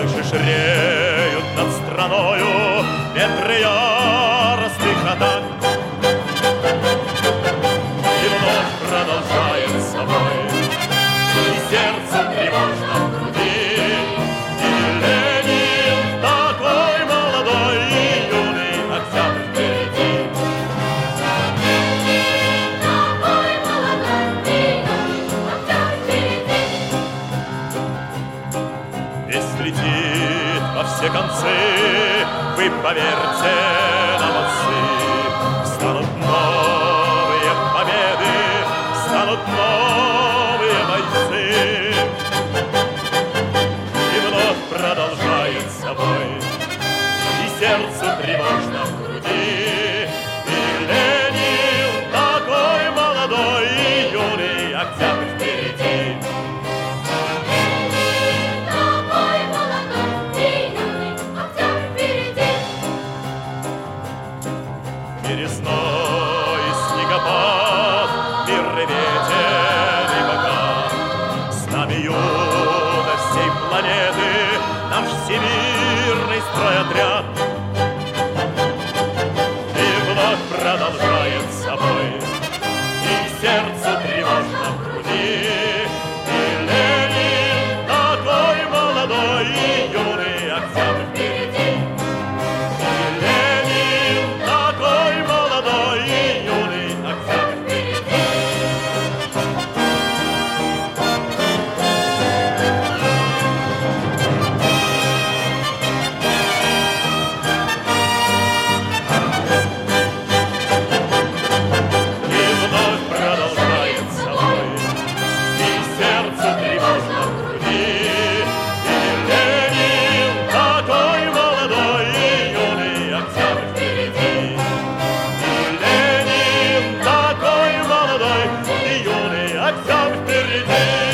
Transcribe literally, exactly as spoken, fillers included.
Тучи шреют над страною, ветры яростных атак. И вновь продолжается бой, и сердце тревожно в груди. И Ленин такой молодой и юный, октябрь впереди. Ленин такой молодой и юный, октябрь впереди. Весь летит во все концы, вы поверьте на молодцы. Станут новые победы, станут новые бойцы. И вновь продолжается бой, и сердцу тревожно в груди. И Ленин такой молодой и юный, октябрь впереди. Ленин такой молодой и юный, октябрь впереди. Березной снегопад, мир и ветер и бока. С нами юда всей планеты, наш всемирный стройотряд. И вновь продолжается бой, и сердцу тревожно в груди. И Ленин такой молодой и юный, октябрь впереди. И Ленин такой молодой и юный, октябрь впереди. И вновь продолжается бой, и сердце тревожно в груди. И Ленин такой молодой и юный, октябрь впереди. И Ленин такой молодой и юный, октябрь впереди.